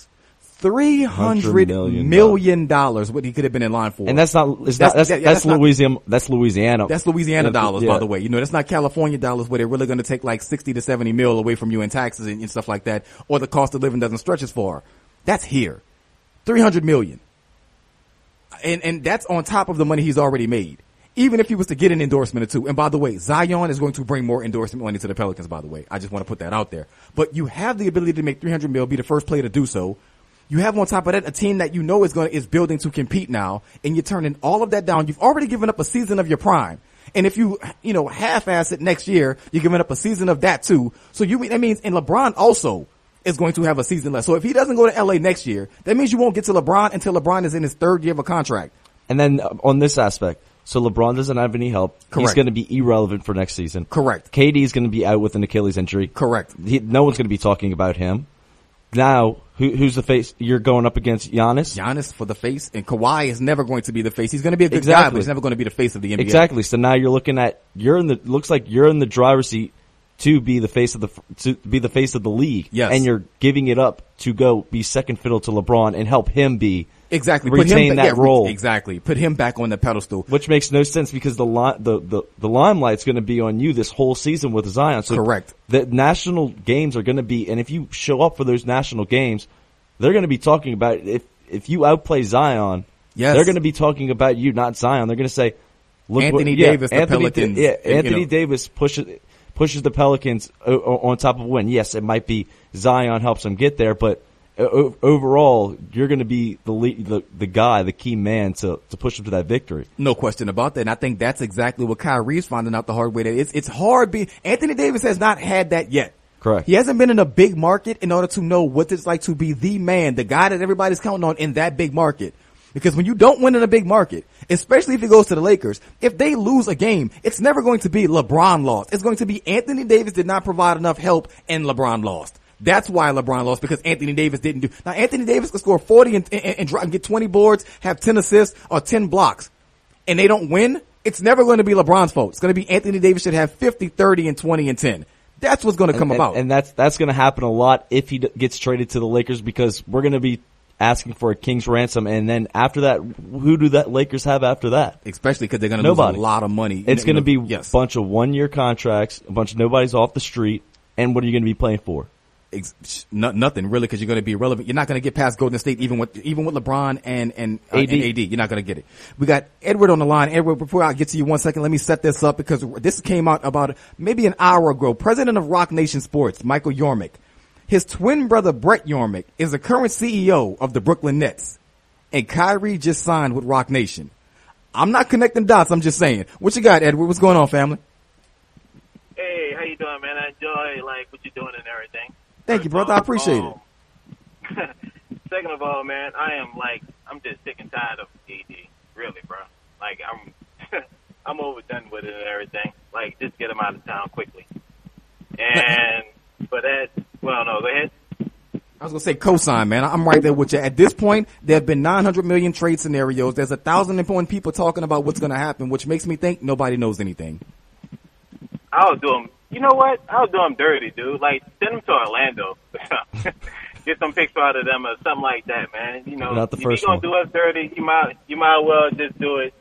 $300 million what he could have been in line for. And that's Louisiana. That's Louisiana. That's Louisiana dollars, by the way. You know, that's not California dollars where they're really going to take like 60 to 70 mil away from you in taxes and stuff like that, or the cost of living doesn't stretch as far. That's here. $300 million. And that's on top of the money he's already made. Even if he was to get an endorsement or two. And by the way, Zion is going to bring more endorsement money to the Pelicans, by the way. I just want to put that out there. But you have the ability to make $300 million, be the first player to do so. You have on top of that a team that you know is building to compete now, and you're turning all of that down. You've already given up a season of your prime. And if you half-ass it next year, you're giving up a season of that too. So that means, and LeBron also is going to have a season left. So if he doesn't go to LA next year, that means you won't get to LeBron until LeBron is in his third year of a contract. And then on this aspect, so LeBron doesn't have any help. Correct. He's going to be irrelevant for next season. Correct. KD is going to be out with an Achilles injury. Correct. No one's going to be talking about him. Now, who's the face? You're going up against Giannis? Giannis for the face, and Kawhi is never going to be the face. He's going to be a good guy, but he's never going to be the face of the NBA. Exactly. So now you're looking at looks like you're in the driver's seat to be the face of the league. Yes. And you're giving it up to go be second fiddle to LeBron and help him be retain that role. Exactly. Put him back on the pedestal. Which makes no sense because the limelight's going to be on you this whole season with Zion. So correct. The national games are going to be, and if you show up for those national games, they're going to be talking about if you outplay Zion. Yes. They're going to be talking about you, not Zion. They're going to say, look Anthony Davis, the Pelicans. Anthony Davis pushes the Pelicans on top of a win. Yes, it might be Zion helps them get there, but overall, you're going to be the guy, the key man to push them to that victory. No question about that. And I think that's exactly what Kyrie's finding out the hard way. That it's hard. Anthony Davis has not had that yet. Correct. He hasn't been in a big market in order to know what it's like to be the man, the guy that everybody's counting on in that big market. Because when you don't win in a big market, especially if it goes to the Lakers, if they lose a game, it's never going to be LeBron lost. It's going to be Anthony Davis did not provide enough help and LeBron lost. That's why LeBron lost, because Anthony Davis didn't do. Now Anthony Davis could score 40 and get 20 boards, have 10 assists or 10 blocks, and they don't win. It's never going to be LeBron's fault. It's going to be Anthony Davis should have 50, 30, and 20 and 10. That's what's going to come about. And that's going to happen a lot if he gets traded to the Lakers, because we're going to be asking for a king's ransom, and then after that, who do that Lakers have after that? Especially because they're going to lose a lot of money. It's going to be a bunch of one-year contracts, a bunch of nobody's off the street, and what are you going to be playing for? Nothing really, because you're going to be irrelevant. You're not going to get past Golden State even with LeBron and AD. You're not going to get it. We got Edward on the line. Edward, before I get to you 1 second, let me set this up, because this came out about maybe an hour ago. President of Rock Nation Sports, Michael Yormick, his twin brother Brett Yormick is the current CEO of the Brooklyn Nets, and Kyrie just signed with Rock Nation. I'm not connecting dots. I'm just saying. What you got, Edward? What's going on, family? Hey, how you doing, man? I enjoy what you're doing and everything. Thank you, brother. I appreciate it. Second of all, man, I'm just sick and tired of AD. Really, bro. I'm overdone with it and everything. Just get him out of town quickly. And but that, well, no, go ahead. I was going to say cosign, man. I'm right there with you. At this point, there have been 900 million trade scenarios. There's 1,001 people talking about what's going to happen, which makes me think nobody knows anything. I'll do them. You know what? I'll do them dirty, dude. Like, send them to Orlando. Get some picks out of them or something like that, man. You know, Not the if first you're gonna one. do us dirty, you might well just do it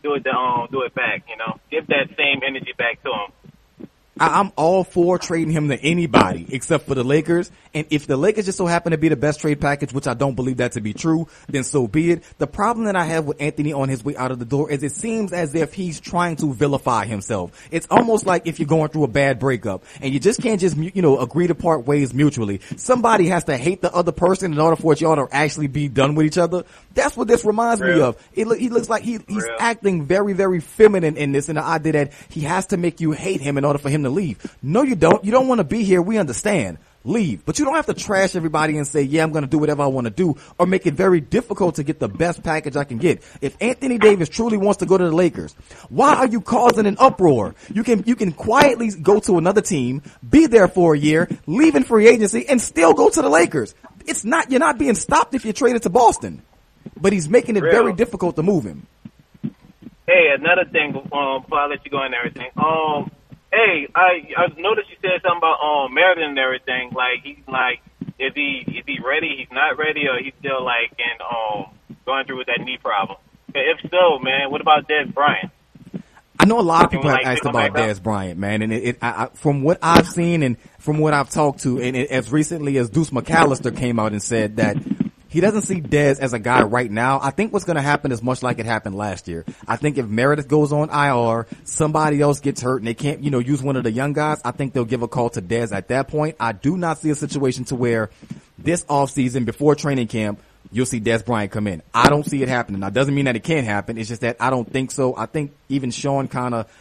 back. You know, give that same energy back to them. I'm all for trading him to anybody except for the Lakers. And if the Lakers just so happen to be the best trade package, which I don't believe that to be true, then so be it. The problem that I have with Anthony on his way out of the door is it seems as if he's trying to vilify himself. It's almost like if you're going through a bad breakup and you just can't just, agree to part ways mutually. Somebody has to hate the other person in order for y'all to actually be done with each other. That's what this reminds me of. He looks like he's acting very, very feminine in this, and the idea that he has to make you hate him in order for him to leave. No, you don't. You don't want to be here. We understand. Leave. But you don't have to trash everybody and say, yeah, I'm going to do whatever I want to do, or make it very difficult to get the best package I can get. If Anthony Davis truly wants to go to the Lakers, why are you causing an uproar? You can quietly go to another team, be there for a year, leave in free agency, and still go to the Lakers. You're not being stopped if you're traded to Boston. But he's making it very difficult to move him. Hey, another thing, before I let you go and everything. Hey, I noticed you said something about Meriden and everything. Like, he's like, is he ready? He's not ready, or he's still like going through with that knee problem? If so, man, what about Dez Bryant? I know a lot of people have asked about Dez Bryant, man, and from what I've seen and from what I've talked to, and as recently as Deuce McAllister came out and said that he doesn't see Dez as a guy right now. I think what's going to happen is much like it happened last year. I think if Meredith goes on IR, somebody else gets hurt and they can't, use one of the young guys, I think they'll give a call to Dez at that point. I do not see a situation to where this offseason, before training camp, you'll see Dez Bryant come in. I don't see it happening. Now, doesn't mean that it can't happen. It's just that I don't think so. I think even Sean kind of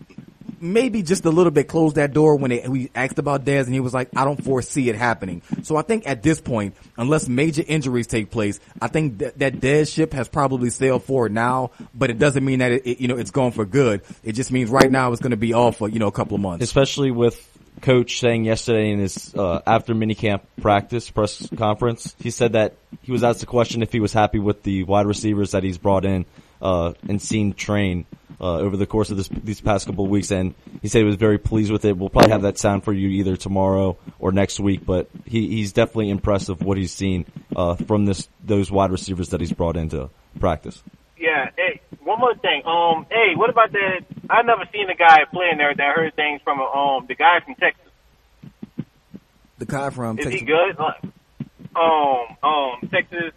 maybe just a little bit closed that door when we asked about Dez, and he was like, I don't foresee it happening. So I think at this point, unless major injuries take place, I think that Dez ship has probably sailed forward now, but it doesn't mean that it's gone for good. It just means right now it's going to be off for, a couple of months. Especially with Coach saying yesterday in his after minicamp practice press conference, he said that he was asked the question if he was happy with the wide receivers that he's brought in and seen train over the course of these past couple of weeks, and he said he was very pleased with it. We'll probably have that sound for you either tomorrow or next week, but he's definitely impressed with what he's seen from those wide receivers that he's brought into practice. Yeah. Hey, one more thing. Hey, what about that? I've never seen a guy play in there that heard things from the guy from Texas. The guy from Texas. Is he good? Texas.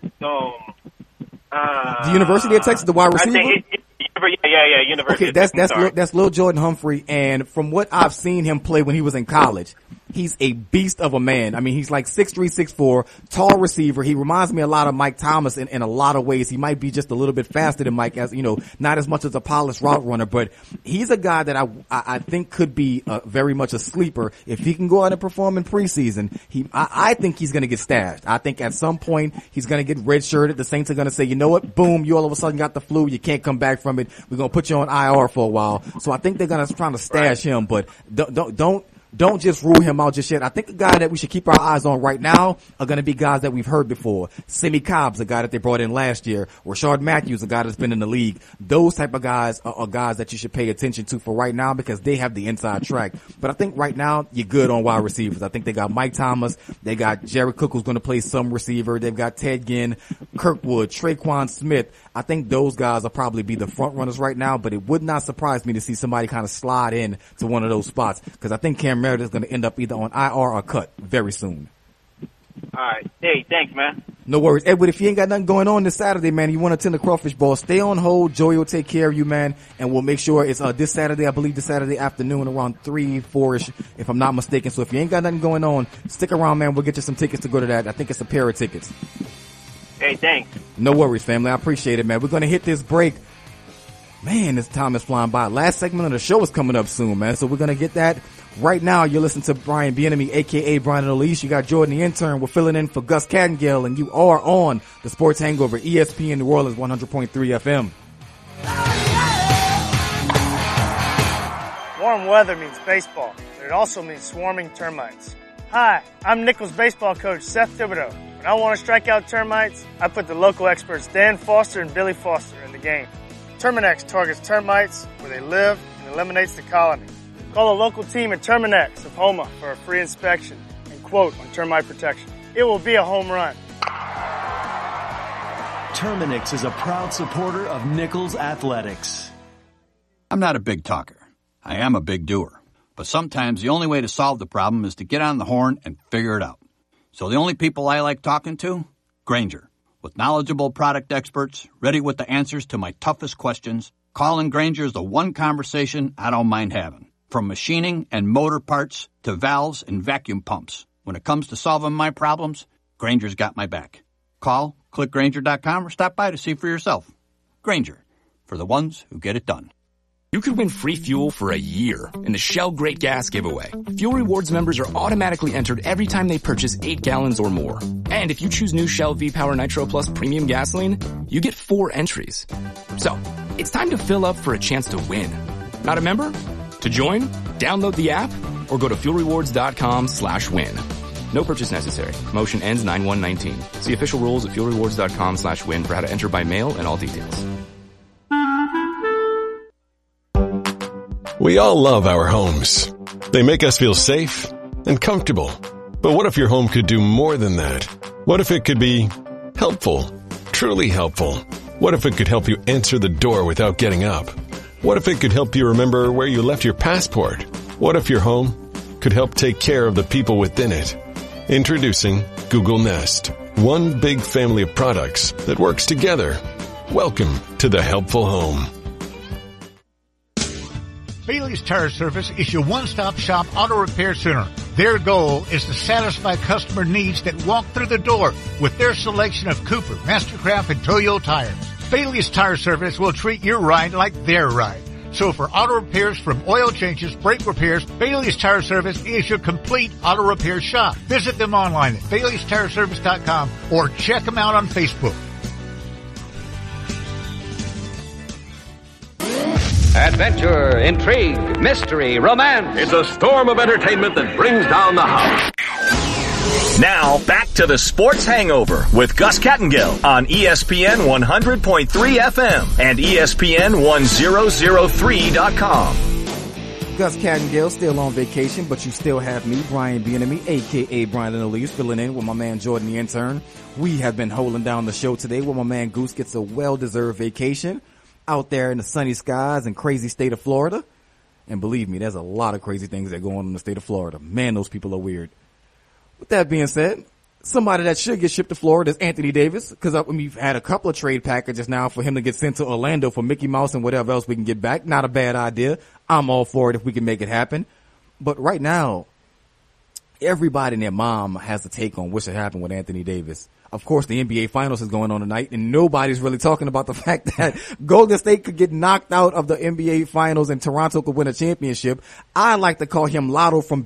The University of Texas, the wide receiver. Yeah, University. Okay, that's Lil Jordan Humphrey, and from what I've seen him play when he was in college, he's a beast of a man. I mean, he's like 6'3", 6'4", tall receiver. He reminds me a lot of Mike Thomas in a lot of ways. He might be just a little bit faster than Mike, as not as much as a polished route runner, but he's a guy that I think could be very much a sleeper if he can go out and perform in preseason. I think he's going to get stashed. I think at some point he's going to get redshirted. The Saints are going to say, you know what, boom, you all of a sudden got the flu. You can't come back from it. We're going to put you on IR for a while. So I think they're going to try to stash him, but don't just rule him out just yet. I think a guy that we should keep our eyes on right now are going to be guys that we've heard before. Simi Cobb's a guy that they brought in last year. Rashard Matthews, a guy that's been in the league. Those type of guys are guys that you should pay attention to for right now because they have the inside track. But I think right now you're good on wide receivers. I think they got Mike Thomas. They got Jared Cook, who's going to play some receiver. They've got Ted Ginn, Kirkwood, Traquan Smith. I think those guys will probably be the front runners right now, but it would not surprise me to see somebody kind of slide in to one of those spots because I think Cam Meredith is going to end up either on IR or cut very soon. All right. Hey, thanks, man. No worries. Edward, if you ain't got nothing going on this Saturday, man, you want to attend the Crawfish Ball, stay on hold. Joey will take care of you, man, and we'll make sure it's this Saturday, I believe this Saturday afternoon around 3, 4-ish, if I'm not mistaken. So if you ain't got nothing going on, stick around, man. We'll get you some tickets to go to that. I think it's a pair of tickets. Hey, thanks. No worries, family. I appreciate it, man. We're going to hit this break. Man, this time is flying by. Last segment of the show is coming up soon, man. So we're going to get that. Right now, you're listening to Brian Bieniemy, a.k.a. Brian and Elise. You got Jordan the intern. We're filling in for Gus Cattingill, and you are on the Sports Hangover, ESPN New Orleans, 100.3 FM. Warm weather means baseball, but it also means swarming termites. Hi, I'm Nichols baseball coach Seth Thibodeau. When I want to strike out termites, I put the local experts Dan Foster and Billy Foster in the game. Terminex targets termites where they live and eliminates the colony. Call a local team at Terminex of Houma for a free inspection and quote on termite protection. It will be a home run. Terminix is a proud supporter of Nichols Athletics. I'm not a big talker. I am a big doer. But sometimes the only way to solve the problem is to get on the horn and figure it out. So the only people I like talking to? Grainger. With knowledgeable product experts, ready with the answers to my toughest questions, calling Grainger is the one conversation I don't mind having. From machining and motor parts to valves and vacuum pumps. When it comes to solving my problems, Grainger's got my back. Call, click Grainger.com, or stop by to see for yourself. Grainger, for the ones who get it done. You could win free fuel for a year in the Shell Great Gas giveaway. Fuel Rewards members are automatically entered every time they purchase 8 gallons or more. And if you choose new Shell V-Power Nitro Plus Premium Gasoline, you get 4 entries. So, it's time to fill up for a chance to win. Not a member? To join, download the app or go to fuelrewards.com/win. No purchase necessary. Promotion ends 9/1/19. See official rules at fuelrewards.com/win for how to enter by mail and all details. We all love our homes. They make us feel safe and comfortable. But what if your home could do more than that? What if it could be helpful, truly helpful? What if it could help you answer the door without getting up? What if it could help you remember where you left your passport? What if your home could help take care of the people within it? Introducing Google Nest, one big family of products that works together. Welcome to the helpful home. Bailey's Tire Service is your one-stop shop auto repair center. Their goal is to satisfy customer needs that walk through the door with their selection of Cooper, Mastercraft, and Toyo tires. Bailey's Tire Service will treat your ride like their ride. So for auto repairs from oil changes, brake repairs, Bailey's Tire Service is your complete auto repair shop. Visit them online at Bailey'sTireService.com or check them out on Facebook. Adventure, intrigue, mystery, romance. It's a storm of entertainment that brings down the house. Now, back to the Sports Hangover with Gus Kattengell on ESPN 100.3 FM and ESPN 1003.com. Gus Kattengell still on vacation, but you still have me, Brian Bienemy, a.k.a. Brian Elise, filling in with my man Jordan the intern. We have been holding down the show today where my man Goose gets a well-deserved vacation out there in the sunny skies and crazy state of Florida. And believe me, there's a lot of crazy things that go on in the state of Florida. Man, those people are weird. With that being said, somebody that should get shipped to Florida is Anthony Davis, because we've had a couple of trade packages now for him to get sent to Orlando for Mickey Mouse and whatever else we can get back. Not a bad idea. I'm all for it if we can make it happen. But right now, everybody and their mom has a take on what should happen with Anthony Davis. Of course, the NBA Finals is going on tonight, and nobody's really talking about the fact that Golden State could get knocked out of the NBA Finals and Toronto could win a championship. I like to call him Lotto from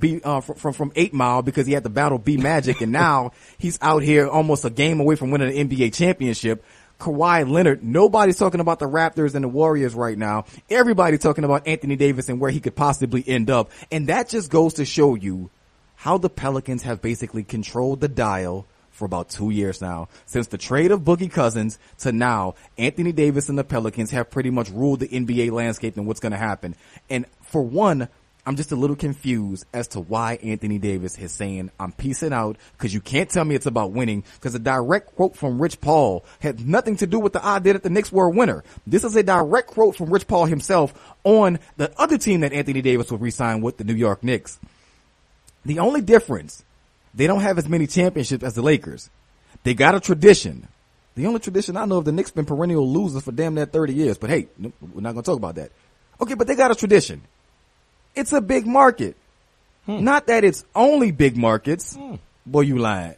8 Mile because he had to battle B Magic, and now he's out here almost a game away from winning an NBA championship. Kawhi Leonard, nobody's talking about the Raptors and the Warriors right now. Everybody's talking about Anthony Davis and where he could possibly end up, and that just goes to show you how the Pelicans have basically controlled the dial for about 2 years now. Since the trade of Boogie Cousins to now, Anthony Davis and the Pelicans have pretty much ruled the NBA landscape and what's going to happen. And for one, I'm just a little confused as to why Anthony Davis is saying, I'm peacing out, because you can't tell me it's about winning, because a direct quote from Rich Paul had nothing to do with the idea that the Knicks were a winner. This is a direct quote from Rich Paul himself on the other team that Anthony Davis will re-sign with, the New York Knicks. The only difference, they don't have as many championships as the Lakers. They got a tradition. The only tradition I know of, the Knicks been perennial losers for damn near 30 years. But hey, we're not going to talk about that. Okay, but they got a tradition. It's a big market. Not that it's only big markets. Boy, you lying.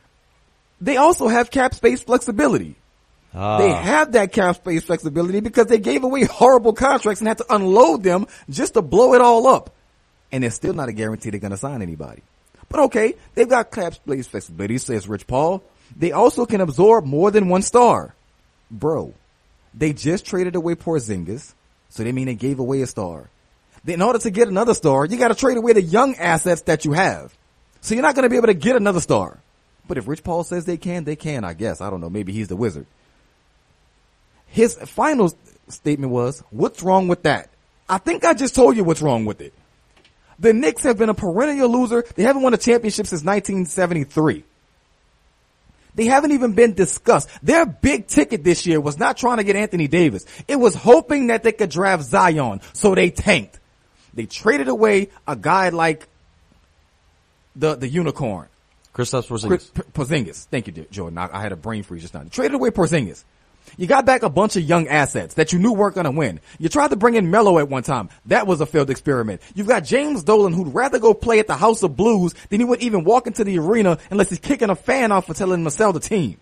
They also have cap space flexibility. They have that cap space flexibility because they gave away horrible contracts and had to unload them just to blow it all up. And it's still not a guarantee they're going to sign anybody. But okay, they've got cap space flexibility, says Rich Paul. They also can absorb more than one star. Bro, they just traded away Porzingis, so they mean they gave away a star. In order to get another star, you got to trade away the young assets that you have. So you're not going to be able to get another star. But if Rich Paul says they can, I guess. I don't know. Maybe he's the wizard. His final statement was, what's wrong with that? I think I just told you what's wrong with it. The Knicks have been a perennial loser. They haven't won a championship since 1973. They haven't even been discussed. Their big ticket this year was not trying to get Anthony Davis. It was hoping that they could draft Zion, so they tanked. They traded away a guy like the unicorn. Kristaps Porzingis. Porzingis. Thank you, Jordan. I had a brain freeze just now. They traded away Porzingis. You got back a bunch of young assets that you knew weren't going to win. You tried to bring in Melo at one time. That was a failed experiment. You've got James Dolan, who'd rather go play at the House of Blues than he would even walk into the arena unless he's kicking a fan off for telling him to sell the team.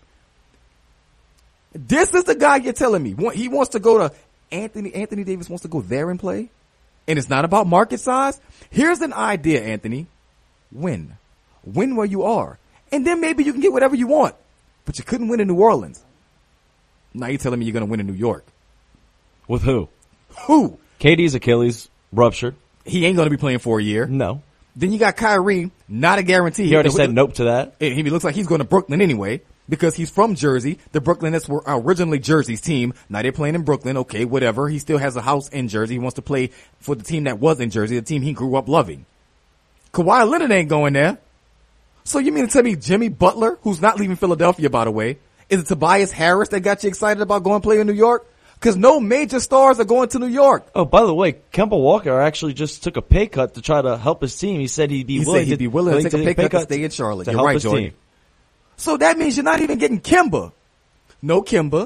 This is the guy you're telling me. He wants to go to Anthony Davis wants to go there and play? And it's not about market size? Here's an idea, Anthony. Win. Win where you are. And then maybe you can get whatever you want. But you couldn't win in New Orleans. Now you're telling me you're going to win in New York. With who? Who? KD's Achilles ruptured. He ain't going to be playing for a year. No. Then you got Kyrie, not a guarantee. He already said nope to that. He looks like he's going to Brooklyn anyway because he's from Jersey. The Brooklyn Nets were originally Jersey's team. Now they're playing in Brooklyn. Okay, whatever. He still has a house in Jersey. He wants to play for the team that was in Jersey, the team he grew up loving. Kawhi Leonard ain't going there. So you mean to tell me Jimmy Butler, who's not leaving Philadelphia, by the way, is it Tobias Harris that got you excited about going play in New York? Because no major stars are going to New York. Oh, by the way, Kemba Walker actually just took a pay cut to try to help his team. He said he'd be willing to take a pay cut to stay in Charlotte. You're right, Jordan. Team. So that means you're not even getting Kemba. No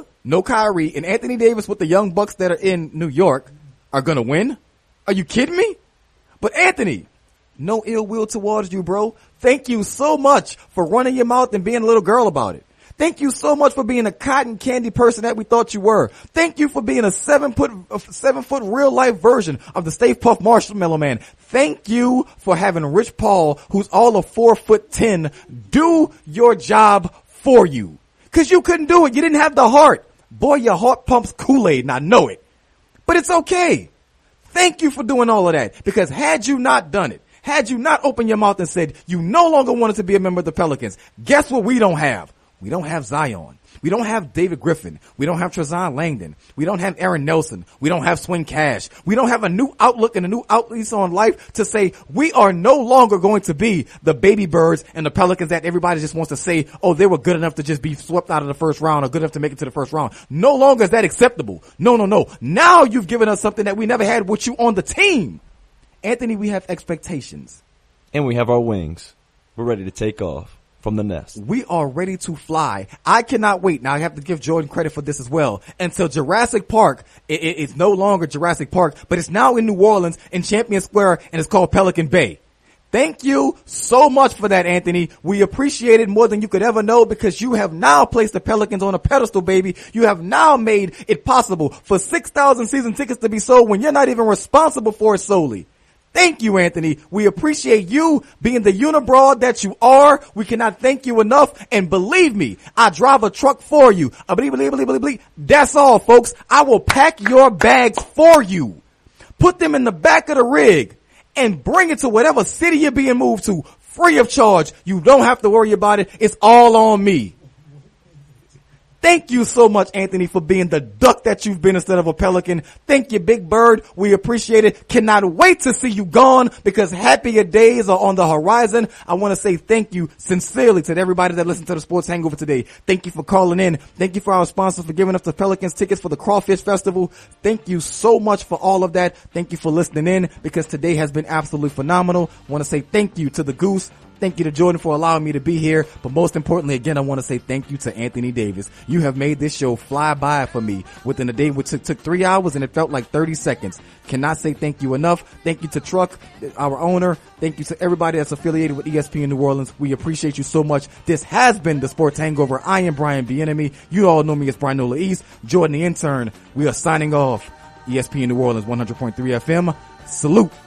Kyrie, and Anthony Davis with the young Bucks that are in New York are going to win? Are you kidding me? But Anthony, no ill will towards you, bro. Thank you so much for running your mouth and being a little girl about it. Thank you so much for being a cotton candy person that we thought you were. Thank you for being a 7 foot real life version of the Stay Puft Marshmallow Man. Thank you for having Rich Paul, who's all of 4'10", do your job for you. Cause you couldn't do it. You didn't have the heart. Boy, your heart pumps Kool-Aid and I know it. But it's okay. Thank you for doing all of that. Because had you not done it, had you not opened your mouth and said you no longer wanted to be a member of the Pelicans, guess what we don't have? We don't have Zion. We don't have David Griffin. We don't have Trezon Langdon. We don't have Aaron Nelson. We don't have Swing Cash. We don't have a new outlook and a new outlook on life to say we are no longer going to be the baby birds and the Pelicans that everybody just wants to say, oh, they were good enough to just be swept out of the first round or good enough to make it to the first round. No longer is that acceptable. No. Now you've given us something that we never had with you on the team. Anthony, we have expectations. And we have our wings. We're ready to take off from the nest. We are ready to fly. I cannot wait. Now I have to give Jordan credit for this as well. Until Jurassic Park, it's no longer Jurassic Park, but it's now in New Orleans in Champion Square and it's called Pelican Bay. Thank you so much for that, Anthony. We appreciate it more than you could ever know because you have now placed the Pelicans on a pedestal, baby. You have now made it possible for 6,000 season tickets to be sold when you're not even responsible for it solely. Thank you, Anthony. We appreciate you being the unibroad that you are. We cannot thank you enough. And believe me, I drive a truck for you. That's all, folks. I will pack your bags for you. Put them in the back of the rig and bring it to whatever city you're being moved to free of charge. You don't have to worry about it. It's all on me. Thank you so much, Anthony, for being the duck that you've been instead of a pelican. Thank you, Big Bird. We appreciate it. Cannot wait to see you gone because happier days are on the horizon. I want to say thank you sincerely to everybody that listened to the Sports Hangover today. Thank you for calling in. Thank you for our sponsors for giving us the Pelicans tickets for the Crawfish Festival. Thank you so much for all of that. Thank you for listening in because today has been absolutely phenomenal. I want to say thank you to the Goose. Thank you to Jordan for allowing me to be here. But most importantly, again, I want to say thank you to Anthony Davis. You have made this show fly by for me within a day, which took 3 hours and it felt like 30 seconds. Cannot say thank you enough. Thank you to Truck, our owner. Thank you to everybody that's affiliated with ESPN New Orleans. We appreciate you so much. This has been the Sports Hangover. I am Brian Bieniemy. You all know me as Brian Nola East. Jordan the intern. We are signing off. ESPN New Orleans 100.3 FM. Salute.